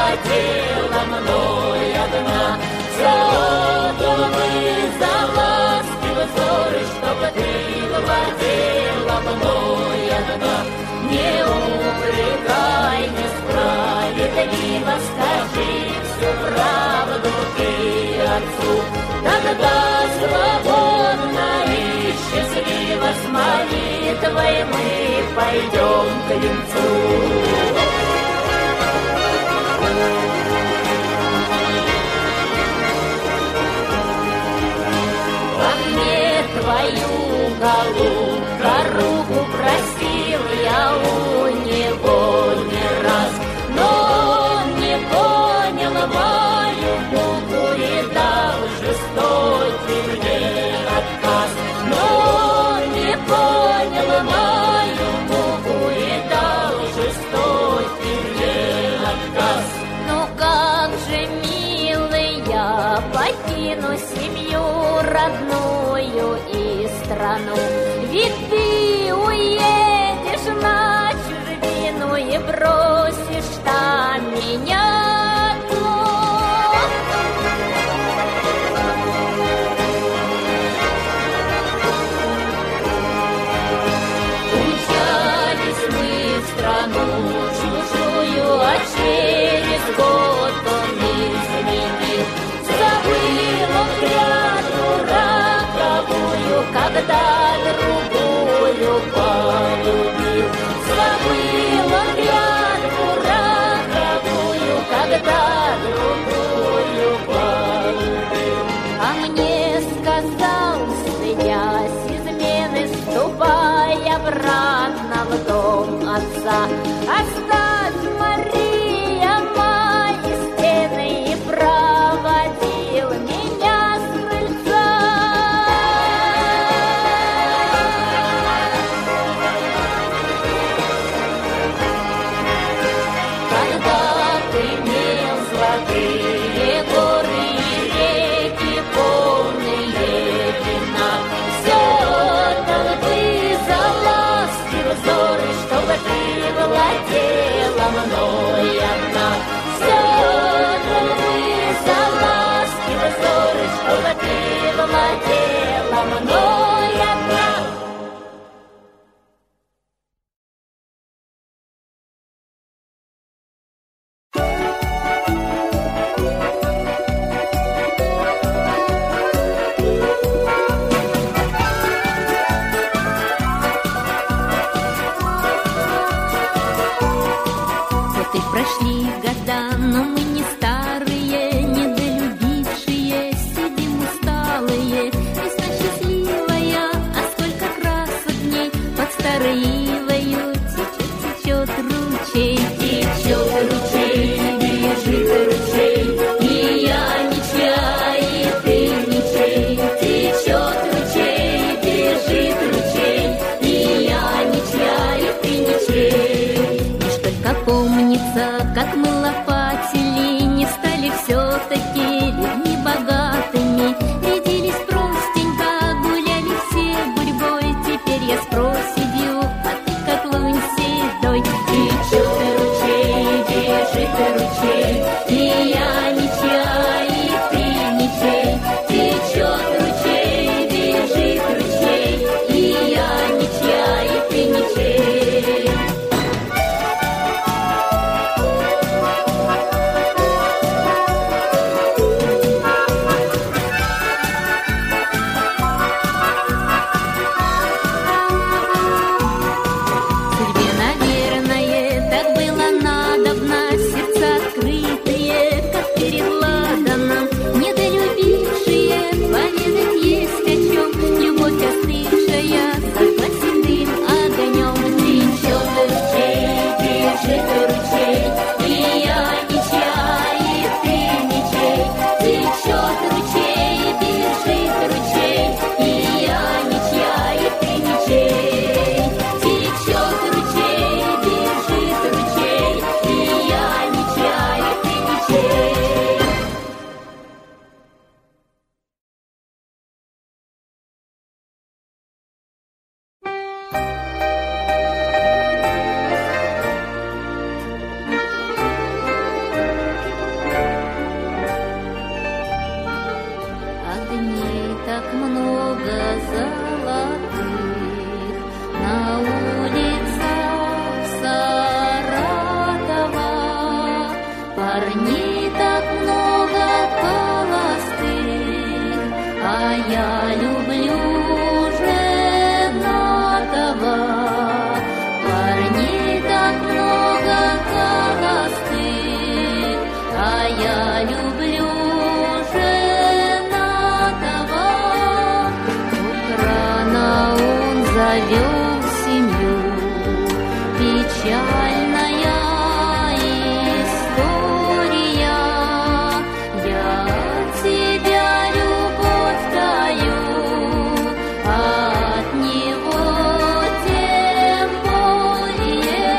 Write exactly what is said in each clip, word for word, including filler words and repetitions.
владела мной одна. За отданы, за ласки взоры, чтобы ты владела мной одна. Не упрекай несправедливо, скажи всю правду ты отцу. Тогда свободно и счастливо с молитвой мы пойдем к венцу. Твою, голубка, руку просил я у него не раз, но он не понял мою муку и дал жестокий мне отказ. Но он не понял мою муку и дал жестокий мне отказ. Ну как же, милый, я покину семью родную и страну, ведь ты уедешь на чужбину и бросишь там меня одну. Умчались мы в страну чужую, а через год он изменил. Забыл он гряду раковую, когда другую полюбил. Забыл он гряду раковую, когда другую полюбил. А мне сказал, стыдясь измены, ступай обратно в дом отца. Оставь, Мария, мои стены, и проводил меня с крыльца. Когда ты имел золотые горы и реки, полные вина, все отдал бы за ласки взоры, чтобы ты владела мной одна. Все отдал бы за ласки взоры, чтобы ты владела мной одна. Вот и прошли года, но мы не старые, недолюбившие, сидим усталые. Весна счастливая, а сколько красок дней под старой ивою течет, течет ручей, течет ручей, бежит ручей, и я ничья, и ты ничей. Течет ручей, бежит ручей, и я ничья, и ты ничей. Лишь только помнится, как мы лопатили, не стали все-таки людьми богатыми. Рядились простенько, гуляли все гурьбой. Теперь я с проседью, а ты как лунь седой. Течет ручей, бежит ручей, и я ничья, и ты ничей. Течет ручей, бежит ручей, и я ничья, и ты ничей. Судьбе, наверное, так было надобно, сердца открыть Парней так много холостых, а я люблю женатого. Парней так много холостых, а я люблю женатого. Тут рано он завел семью, печальная история. Я от тебя любовь таю, а от него тем более.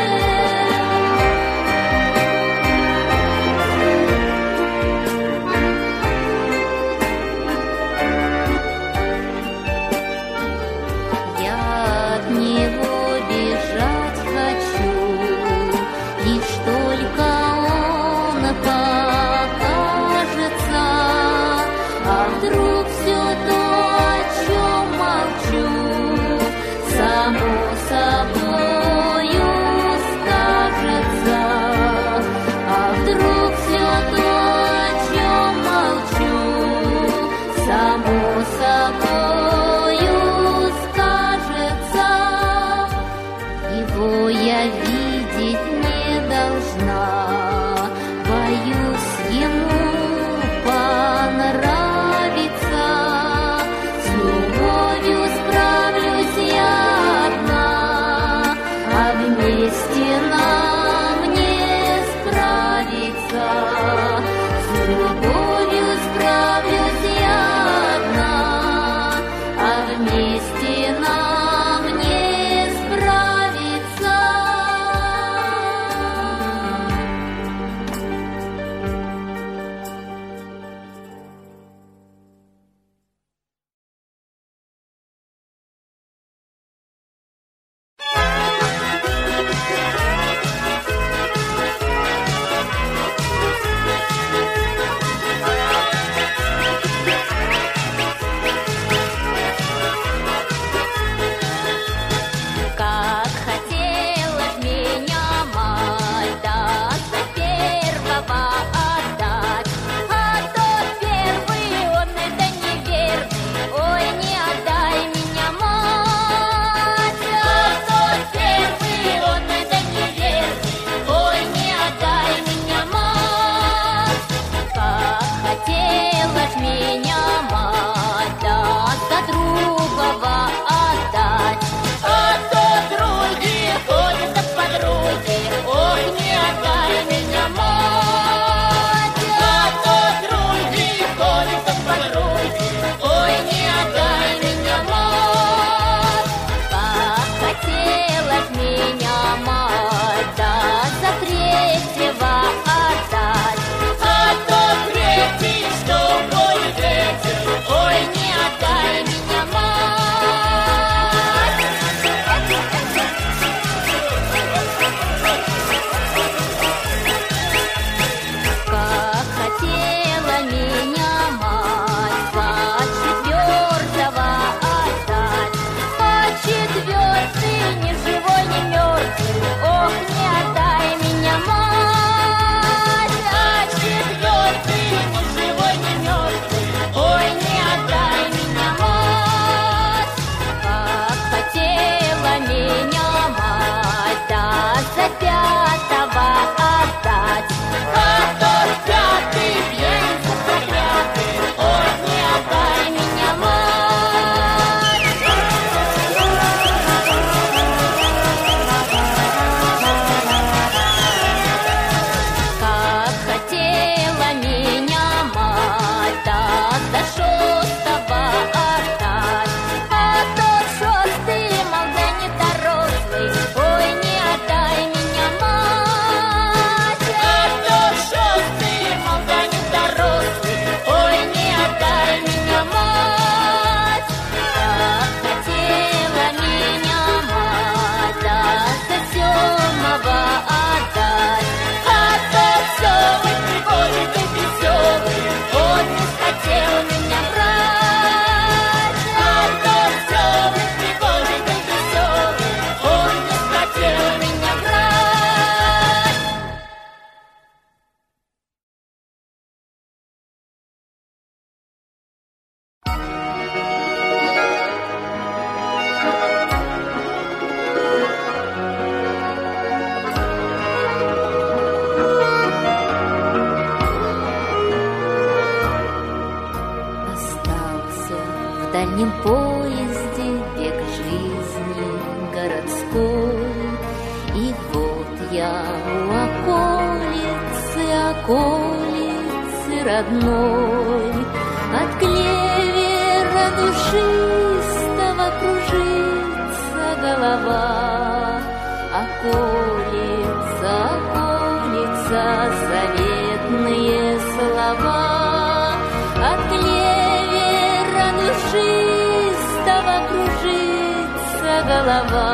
Я от него бежать хочу, лишь только он покажется. А вдруг все то, о чем молчу, само собою скажется. А вдруг все то, о чем молчу, само собою скажется. Его я видеть не должна, боюсь ему понравится. С любовью справлюсь я одна, а вместе нам не справиться. С любовью справлюсь я одна, а вместе нам не справиться. дальнем поезде бег жизни городской. И вот я у околицы, околицы родной. От клевера душистого кружится голова. Околица, околица, заветные слова. От клевера душистого кружится голова.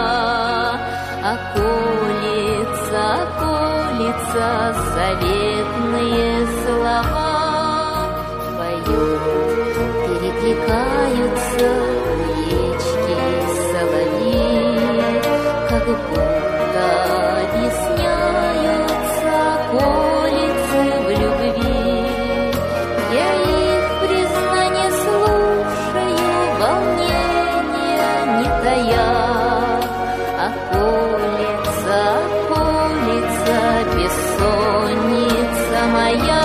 Околица, околица, заветные слова. Поют, перекликаются речки соловьи, как будто объясняются околицы в любви. Я их признание слушаю, волнения не тая. Околица, околица, бессонница моя.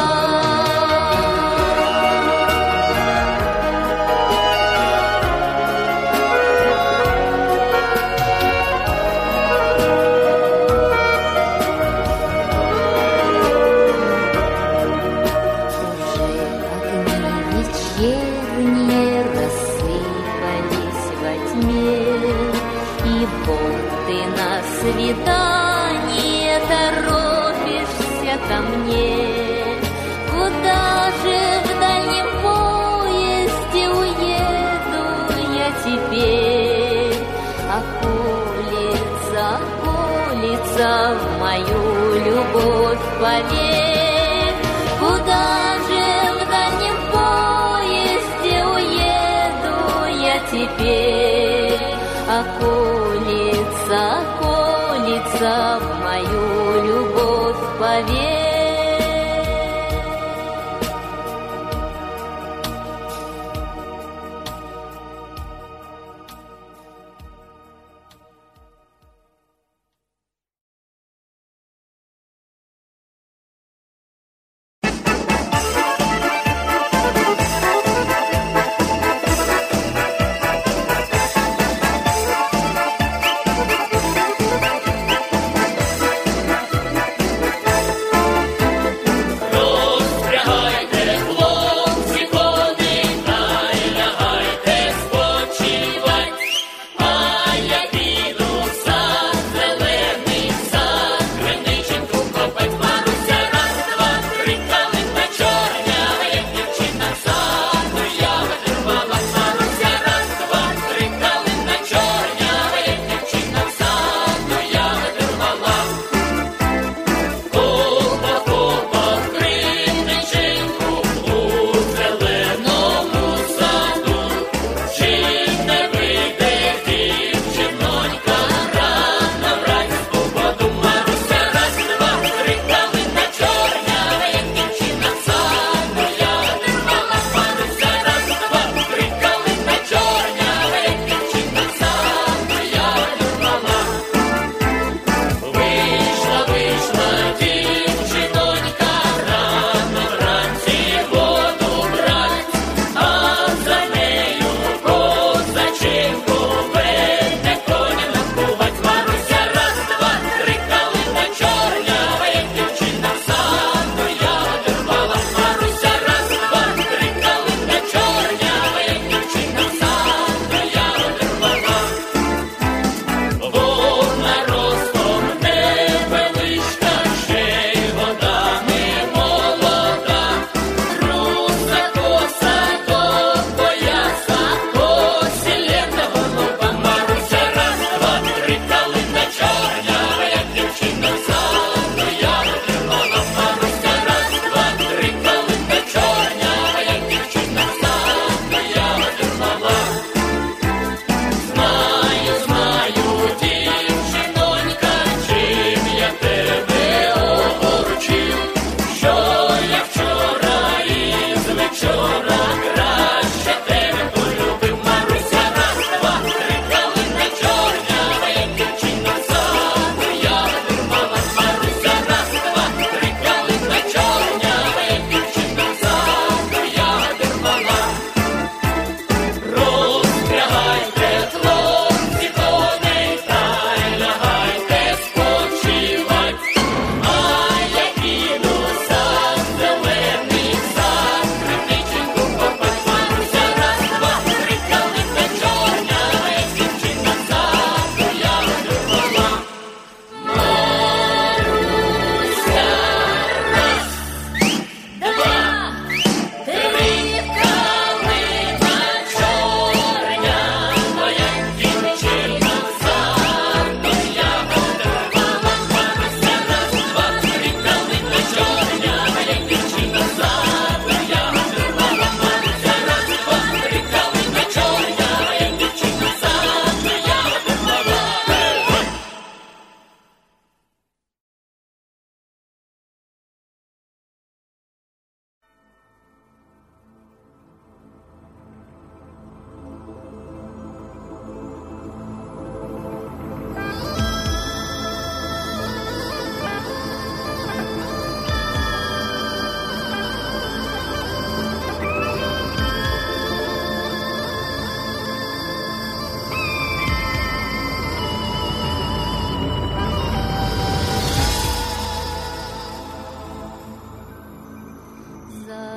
Вечерние рассыпались во тьме, и вот ты на свидание торопишься ко мне. Куда же в дальнем поезде уеду я теперь? Околица, околица, в мою любовь поверь. Куда же в дальнем поезде уеду я теперь? Околица, околица, в мою любовь поверь.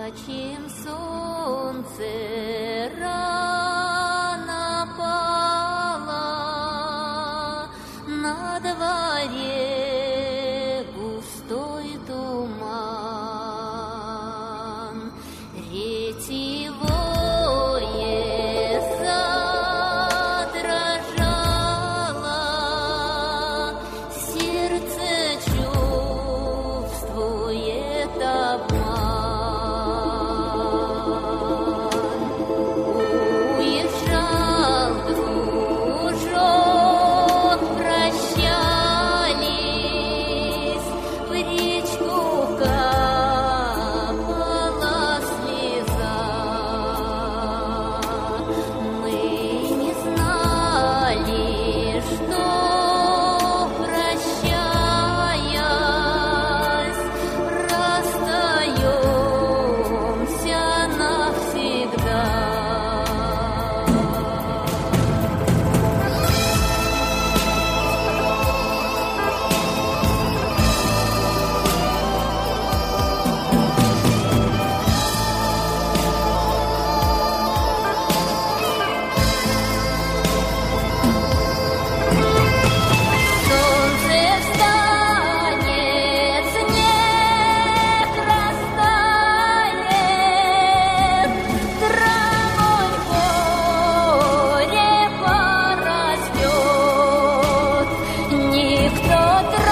Зачем солнце рано пало, на дворе густой туман, ретевое задрожало, сердце чувствует обман. Уезжал дружок, прощались, в речку капала слеза. Мы не знали, что, прощаясь, расстаемся навсегда. Солнце встанет, снег растает, травой горе порастет. Никто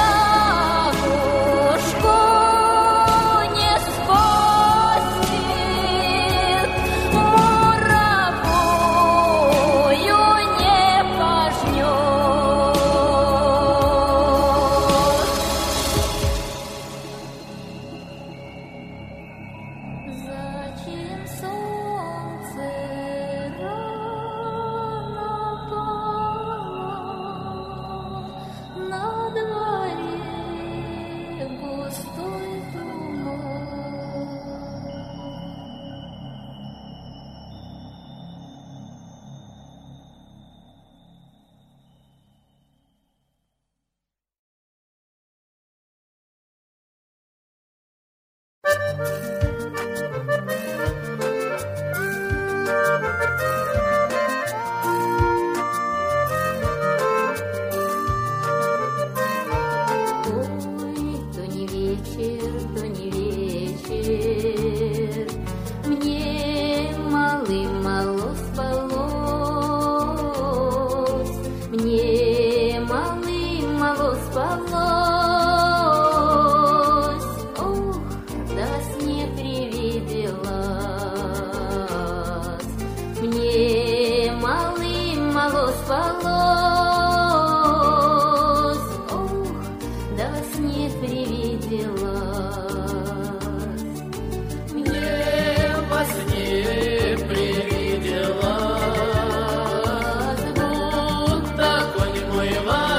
травушку не спасет, муравую не пожнет. Зачем солнце рано пало, на дворе густой туман? Ой, то не вечер, то не вечер, мне малым-мало спалось, мне малым-мало спалось. Ох, да во сне привиделась, мне малым-мало спалось. Ох, да во сне привиделась. Мне во сне привиделась, будто конь мой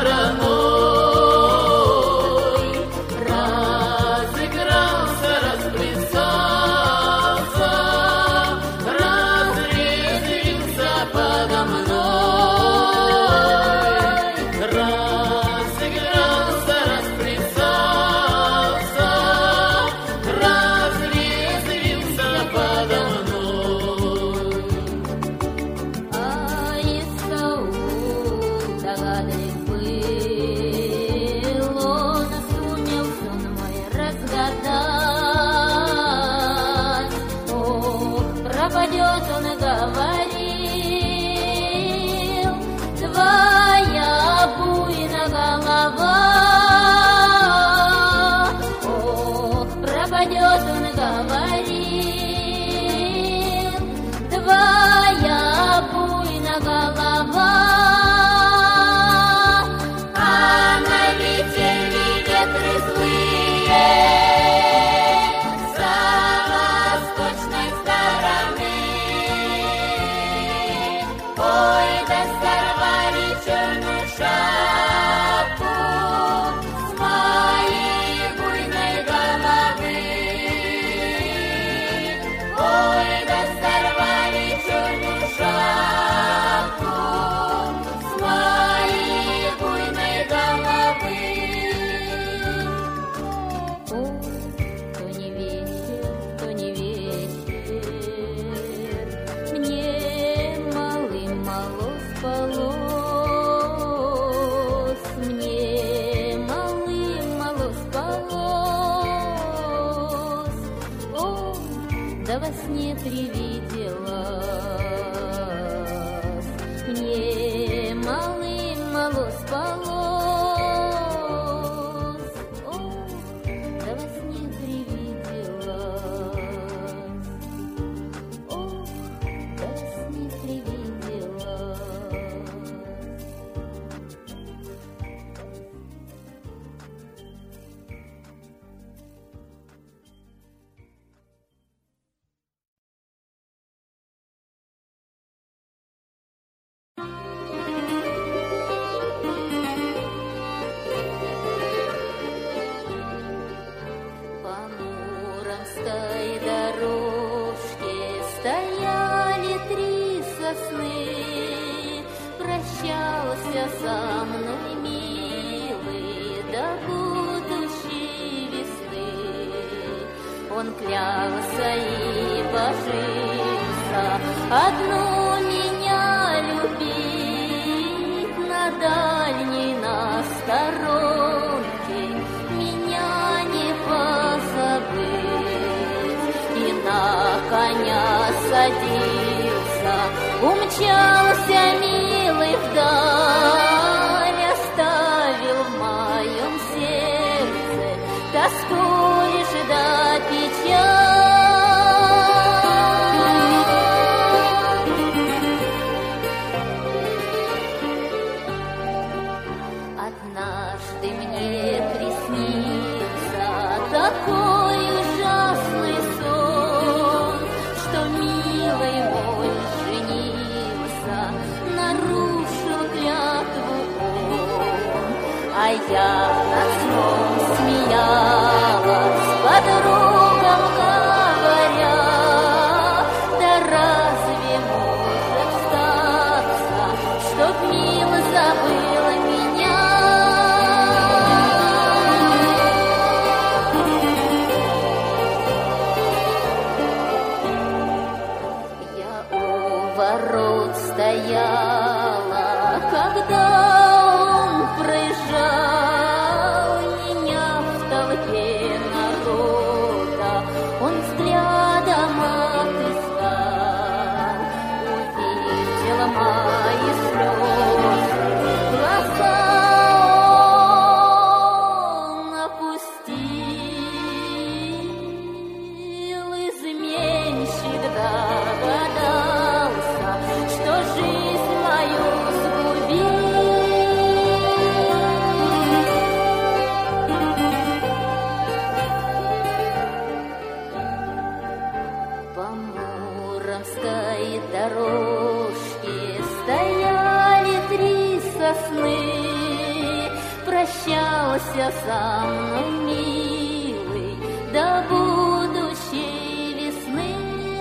вороной разыгрался, расплясался, разрезвился подо мной. Разыгрался, расплясался, разрезвился подо мной. А Исаул догадлив был, он сумел сон мой разгадать. Ох, пропадет, он говорил, твоя буйна голова. Ох, пропадет, он говорил, твоя буйна голова. А налетели ветры злые с восточной стороны. Ой, да сорвали черную шапку с моей буйной головы. Ой, да сорвали черную да во сне привиделась. Мне малым-мало спалось, ох, да во сне привиделась, ох, да во сне привиделась. По Муромской дорожке стояли три сосны. Прощался со мной милый до будущей весны. Он клялся и божился одну меня любить, на дальней, на сторонке меня не позабыть. И на коня садился, умчался милый вдаль, оставил в моем сердце тоску лишь до печаль. Однажды мне приснился такой ужасный сон, что милый мой женился, нарушил клятву он, а я над сном смеялась, подругам говоря: да разве может статься, чтоб мило забыла меня? Я у ворот стояла, когда он проезжал меня в толпе народа. Он взглядом отыскал, увидела мои слезы, глаза он опустил. Изменщик догадался, что жизнь мою сгубил. По Муромской дорожке стояли три сосны. Прощался со мной милый до будущей весны.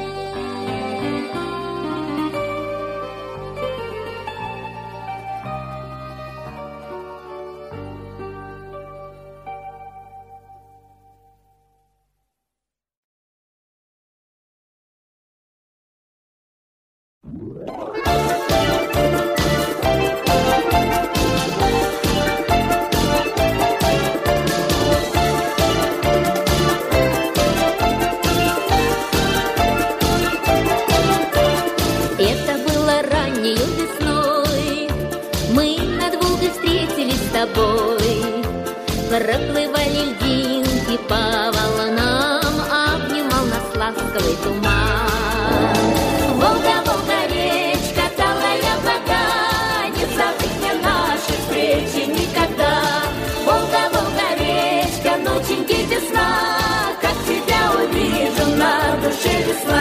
Это было раннею весной, мы над Волгой встретились с тобой. Проплывали льдинки по волнам, обнимал нас ласковый туман. Волга, Волга, речка, талая вода, не забыть мне наши встречи никогда. Волга, Волга, речка, ноченьки без сна, как тебя увижу, на душе весна.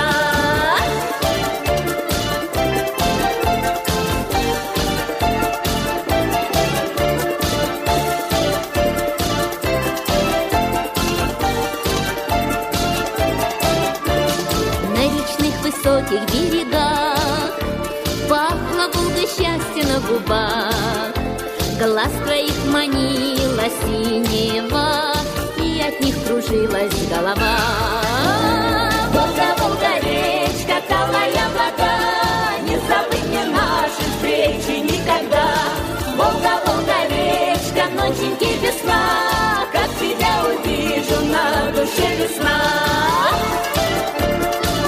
Высоких берегах пахло Волга счастье на губах. Глаз твоих манила синева, и от них кружилась голова. Волга, Волга, речка, талая вода, не забыть мне наши встречи никогда. Волга, Волга, речка, ноченьки без сна, как тебя увижу, на душе весна.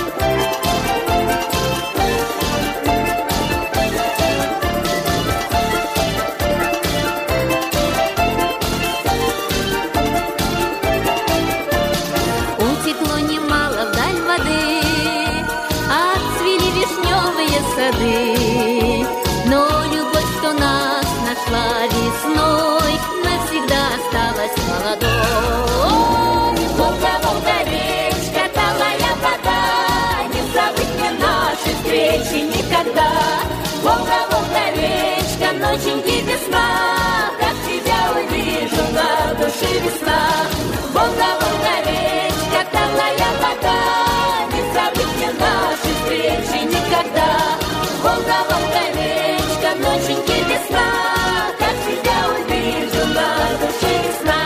никогда. Волга, Волга, речка, ноченьки без сна, как тебя увижу, на душе весна. Волга, Волга, речка, талая вода, не забыть мне наши встречи никогда. Волга, Волга, речка, ноченьки без сна, как тебя увижу, на душе весна.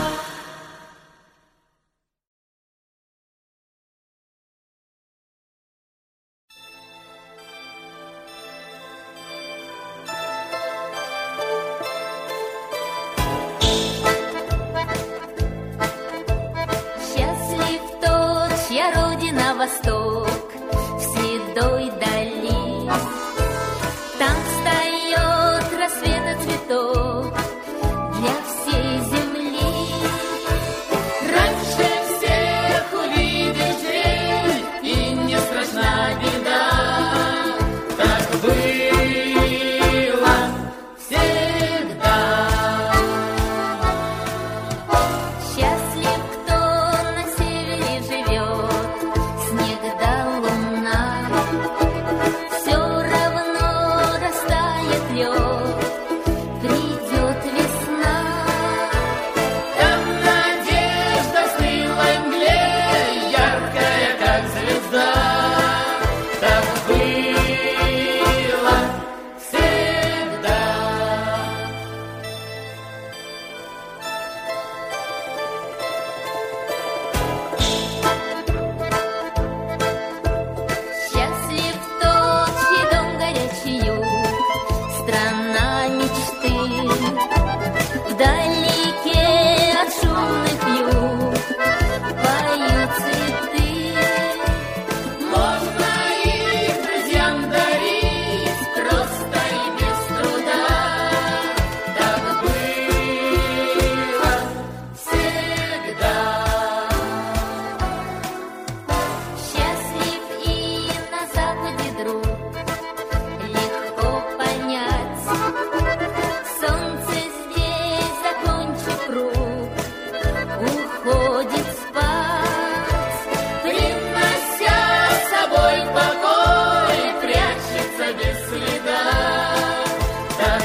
Восток, в седой дали, там встает рассвета цветок для всей земли. Раньше всех увидишь рель, и не страшна беда. Так было всегда. Счастлив, кто на севере живет, снег да луна, все равно растает лед, придет весна. Там надежда в стылой мгле, яркая, как звезда. Так было всегда. Счастлив тот, чей дом горячий юг, страна мечты, вдалеке от шумных юг поют цветы. Можно их друзьям дарить просто и без труда. Так было всегда. Счастлив и на западе друг, легко понять, солнце здесь, закончив круг, уходит спать, Принося с собой покой, прячется без следа. Так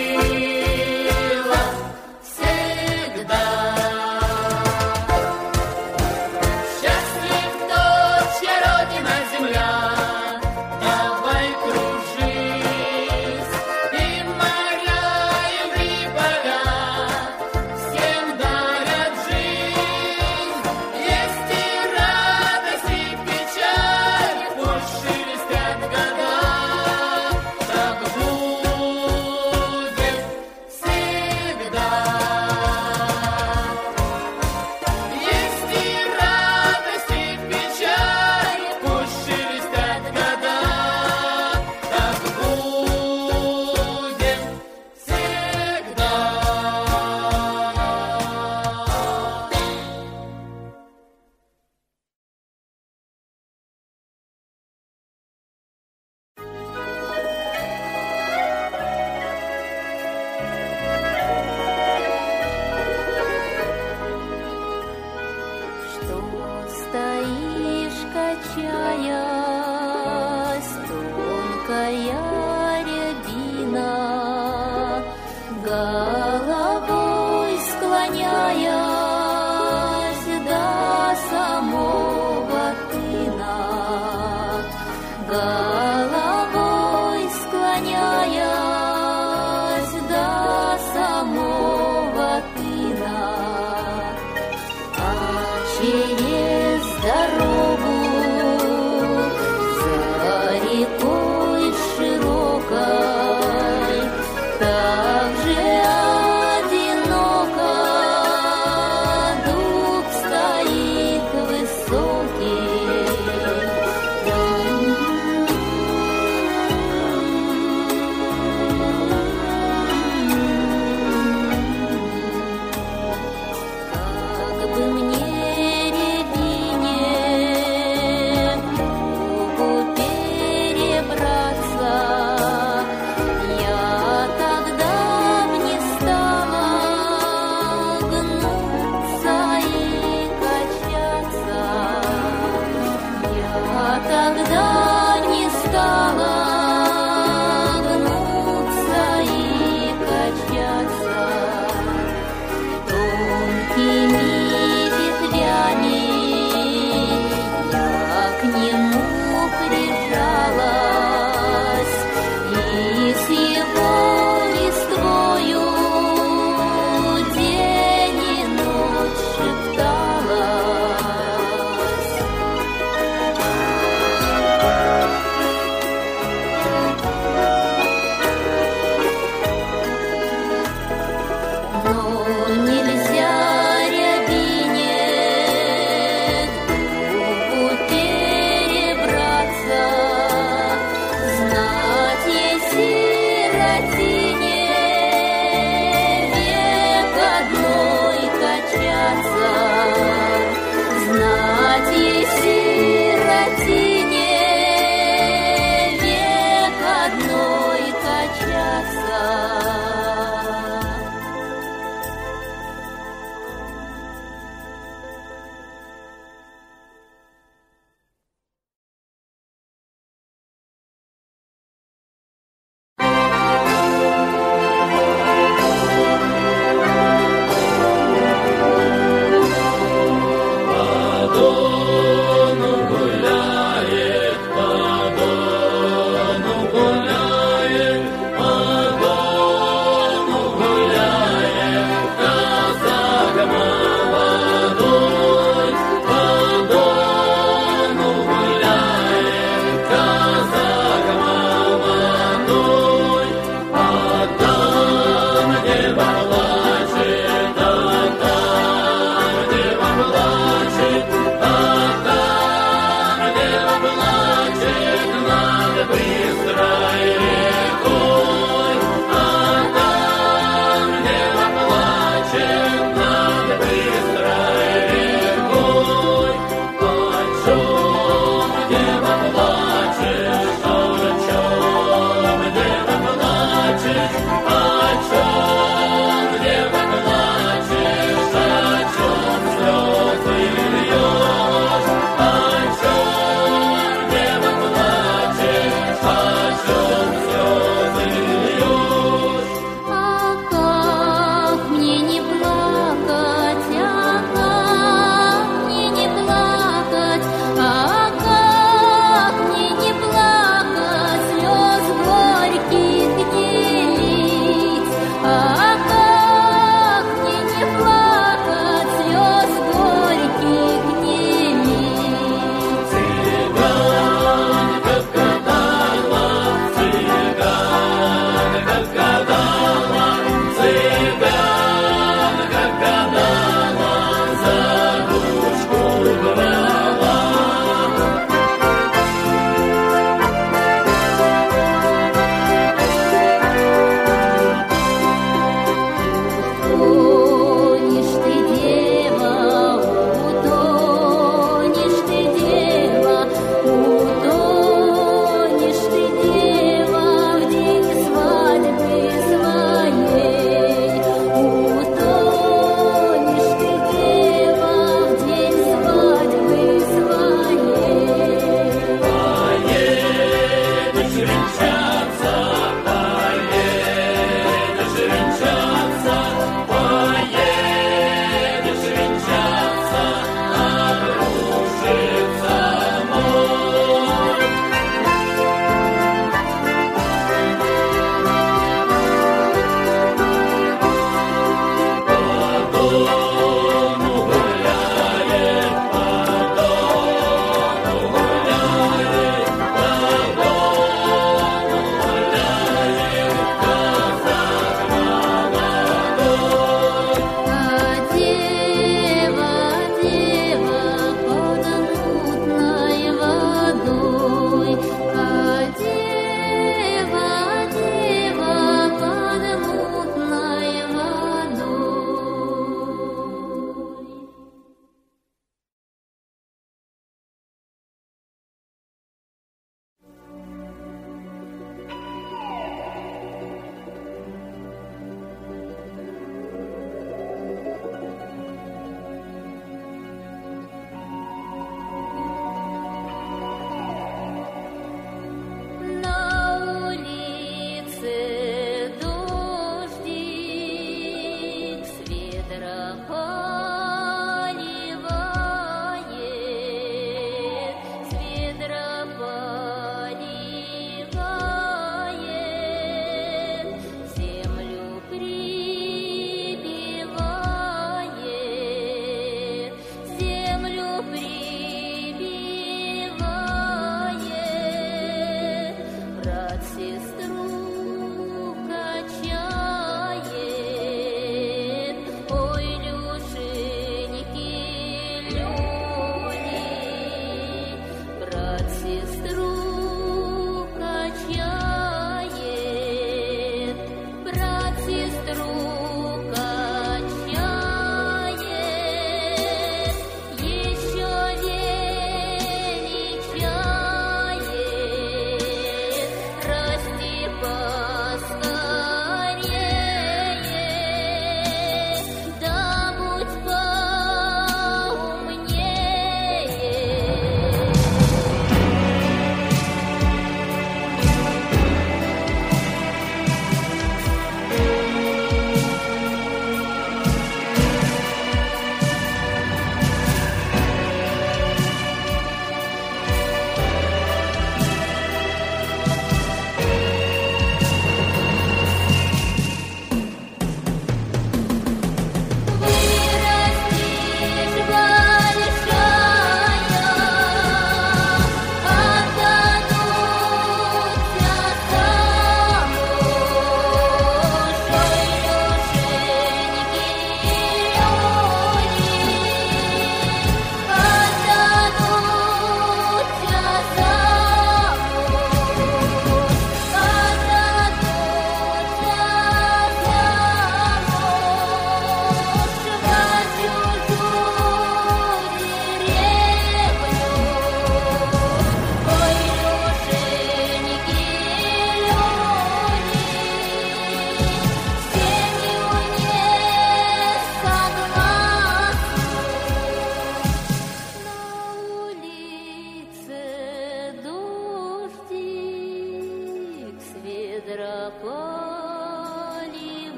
было всегда. Счастлив тот, чья родина земля, давай кружись, и моря, и поля всем дарят жизнь. Есть и радость, и печаль, пусть шелестят года. Так будет всегда. Есть и радость, и печаль, пусть шелестят года. Так будет всегда. что стоишь, качаясь, тонкая рябина, головой склоняясь до самого тына, головой склоняясь до самого тына. А через дорогу за рекой широкой так же одиноко дуб стоит высокий.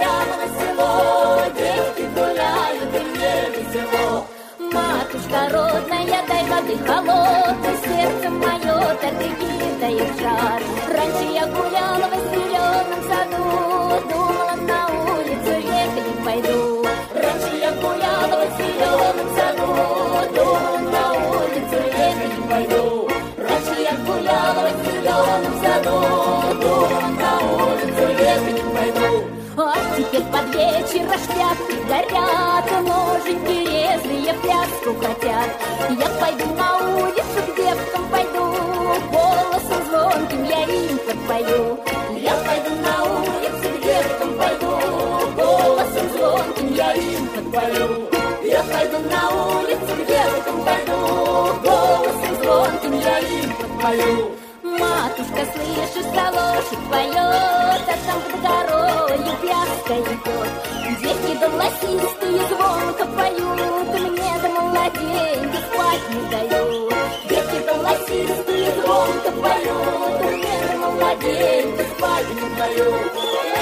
гуляла на село, девки гуляют, и мне весело. Матушка родная, дай воды холодной, сердце мое так и кидает жар. Раньше я гуляла в зеленом саду, думала, на улицу ехать не пойду. Раньше я гуляла в зеленом саду, думала, на улицу ехать не пойду. Раньше я гуляла в зеленом саду, думала, на улицу ехать не пойду. А теперь под вечер рождятки горят, ноженьки резвые пляску хотят. Я пойду на улицу, к девкам пойду, голосом звонким я им подпою. Я пойду на улицу, к девкам пойду, голосом звонким я им подпою. Я пойду на улицу, к девкам пойду, голосом звонким я им подпою. Матушка, слышишь, галошек поет, а там под горою пляска идет. Девки голосистые звонко поют, мне да младенька спать не дают. Девки голосистые звонко поют, мне да младенька спать не дают.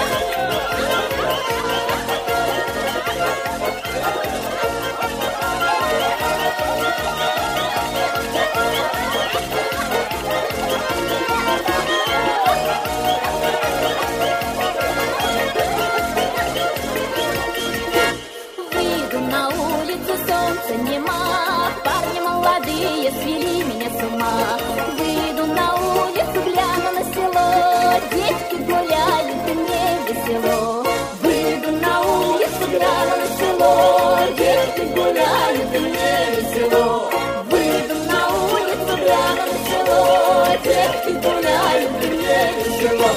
Выйду на улицу, солнца нема, парни молодые свели меня с ума. Выйду на улицу, гляну на село, девки гуляют, и мне весело. Выйду на улицу, гляну на село, девки гуляют, и мне весело. Выйду на улицу, гляну на село, девки гуляют, и мне весело.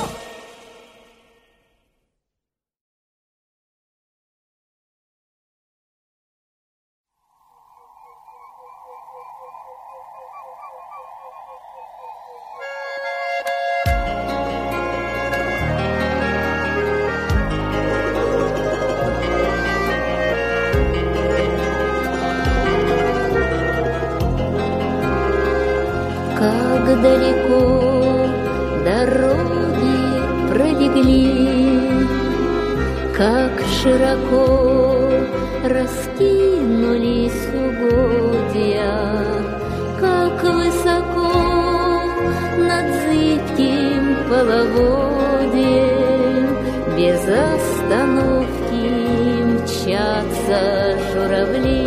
Как далеко дороги пролегли, как широко раскинулись угодья, как высоко над зыбким половодьем без остановки мчатся журавли.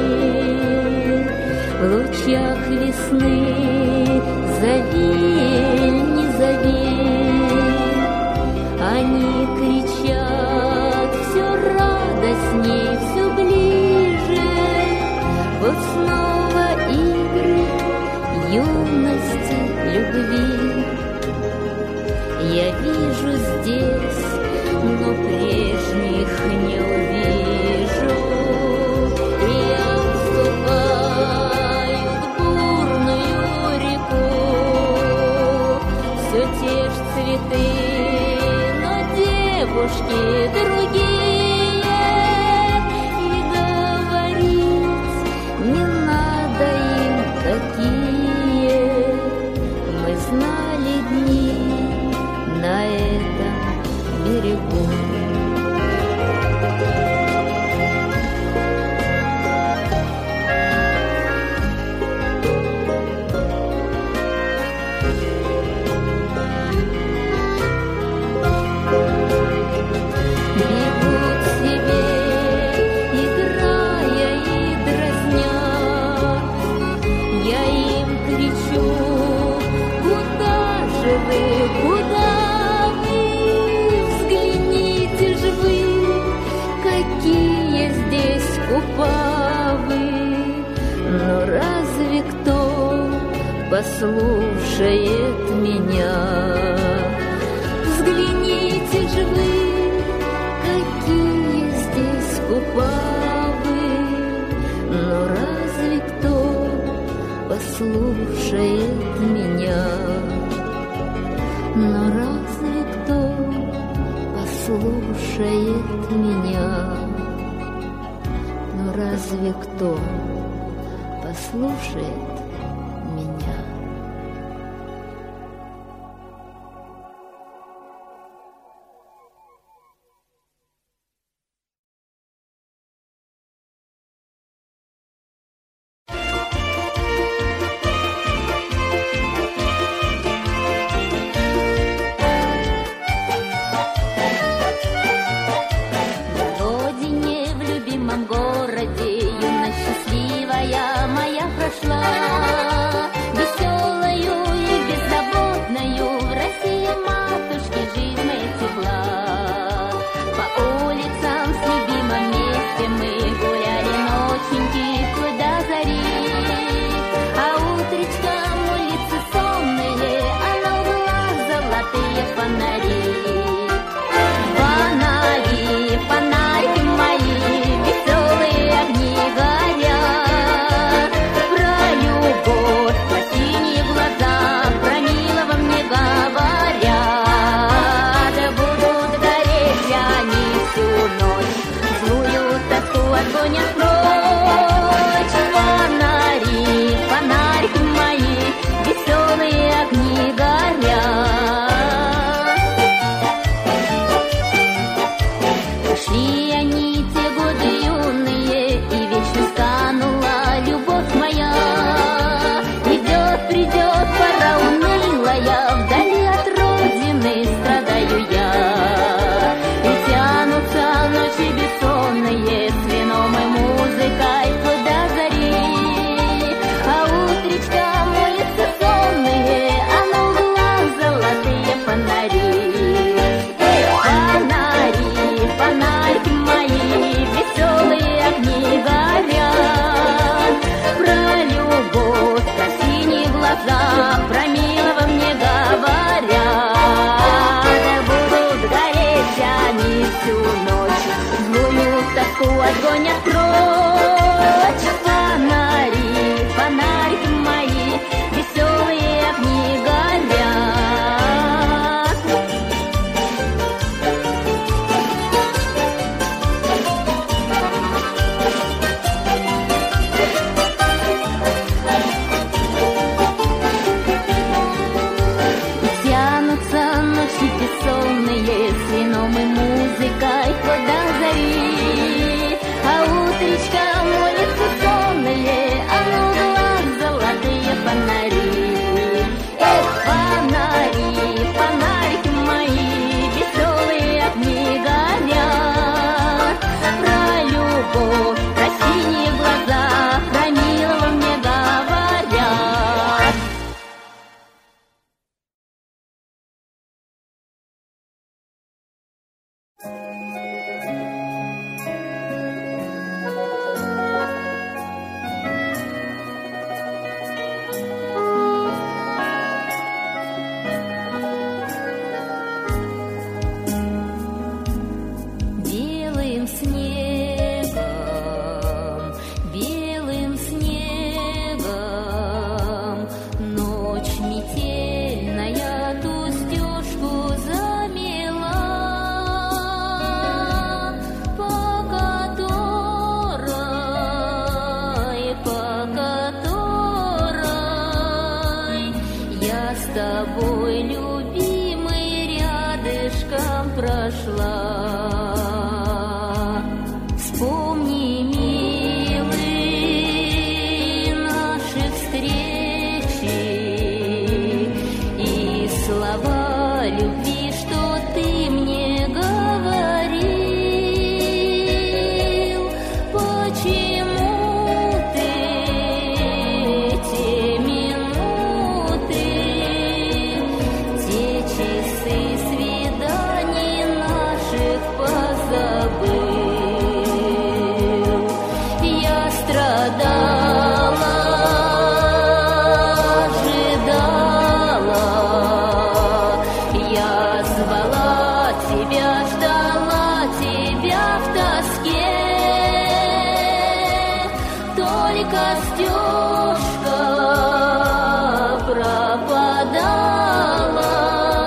В лучах весны завей, не завей, они кричат все радостней, все ближе. Вот снова игры юности, любви. Я вижу здесь, но прежних не увижу. Я вступаю в бурную реку, все те ж цветы, но девушки другие. И говорить не надо им такие. Мы знали дни на этом берегу. Но разве кто послушает меня? Взгляните же вы, какие здесь купавы. Но разве кто послушает меня? Но разве кто послушает меня? Но разве кто послушает гонят прочь фонари, фонарики мои, веселые огни горят. Тянутся ночи бессонные с вином и музыкой хоть до зари, а утречка молится сонные, а на углах золотые фонари. Эх, фонари, фонарики мои, веселые огни горят. Про любовь, про синие глаза, про милого мне говорят. Белым снегом, белым снегом ночь метельная ту стежку замела, по которой, по которой я с тобой, любимый, рядышком прошла. Вспомни, милый, наши встречи и слова любви, что ты мне говорил. Почему ты те минуты, те часы свиданий наших позабыл? Я страдала, ожидала, я звала тебя, ждала тебя в тоске. Только стежка пропадала,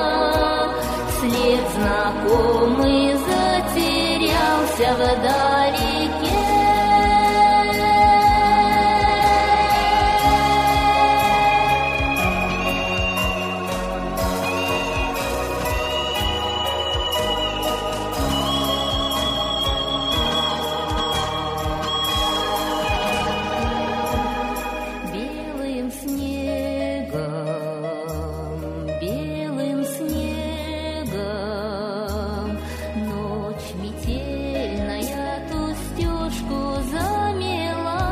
след знакомый затерялся вдалеке. Белым снегом, белым снегом ночь метельная ту стежку замела,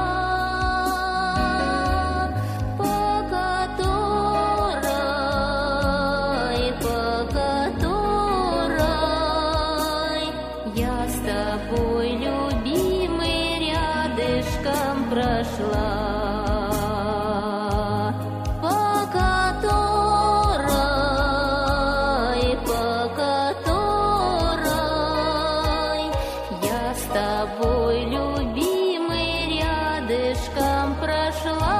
по которой, по которой я с тобой, любимый, рядышком прошла. По которой, по которой я с тобой, любимый, рядышком прошла.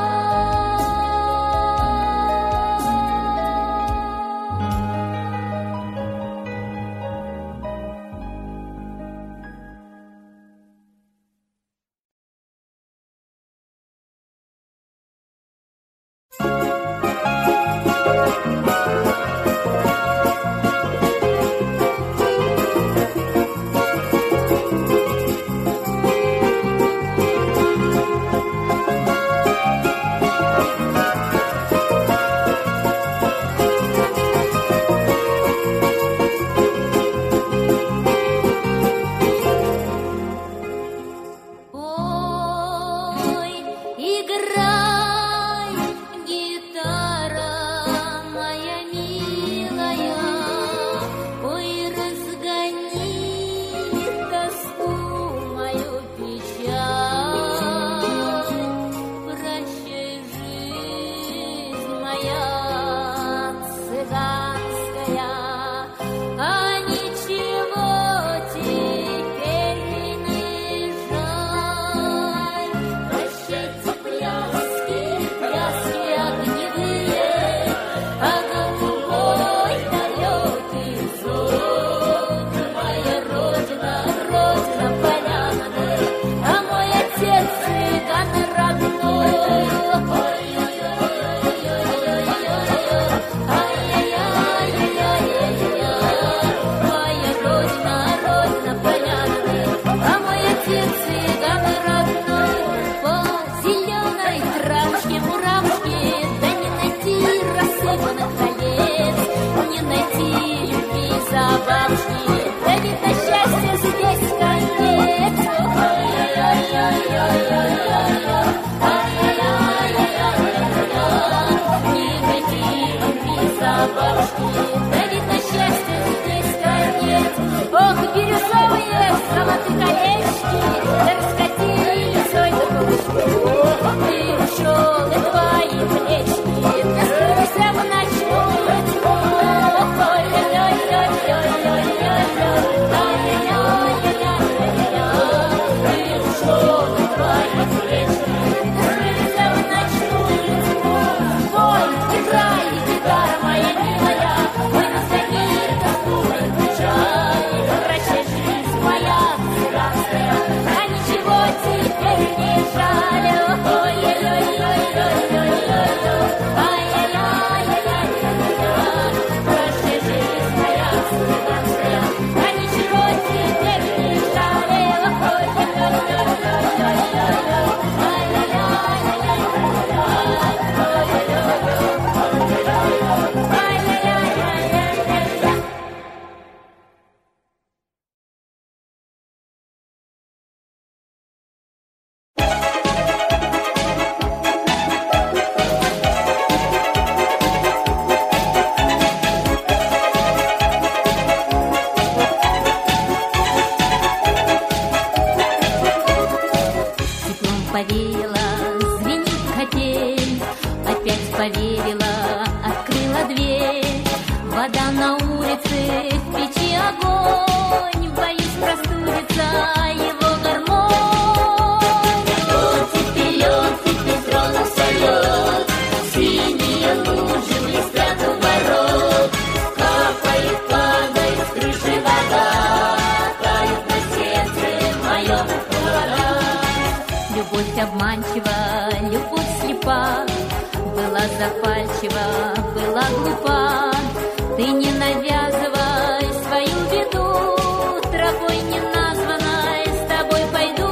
поверила, звенит капель. Опять поверила, открыла дверь. Вода на улице, в печи огонь. Боюсь простудится его гармонь. Оттепель, оттепель, тронулся лед. Синие лужи блестят у ворот. Капает, падает с крыши вода. Тает на сердце моем холода. Любовь обманчива, любовь слепа. Была запальчива, была глупа. Ты не навязывай свою беду. Тропой неназванной с тобой пойду.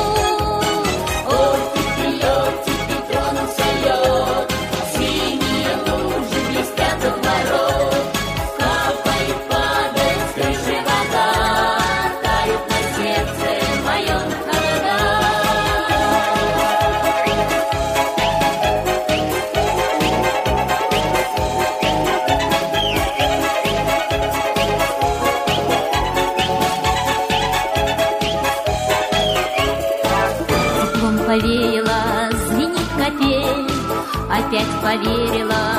Оттепель, оттепель, тронулся лед. Синие лужи блестят у ворот. Капает, падает с крыши вода. Тает на сердце моем холода. Повеяла, звенит капель. Опять поверила,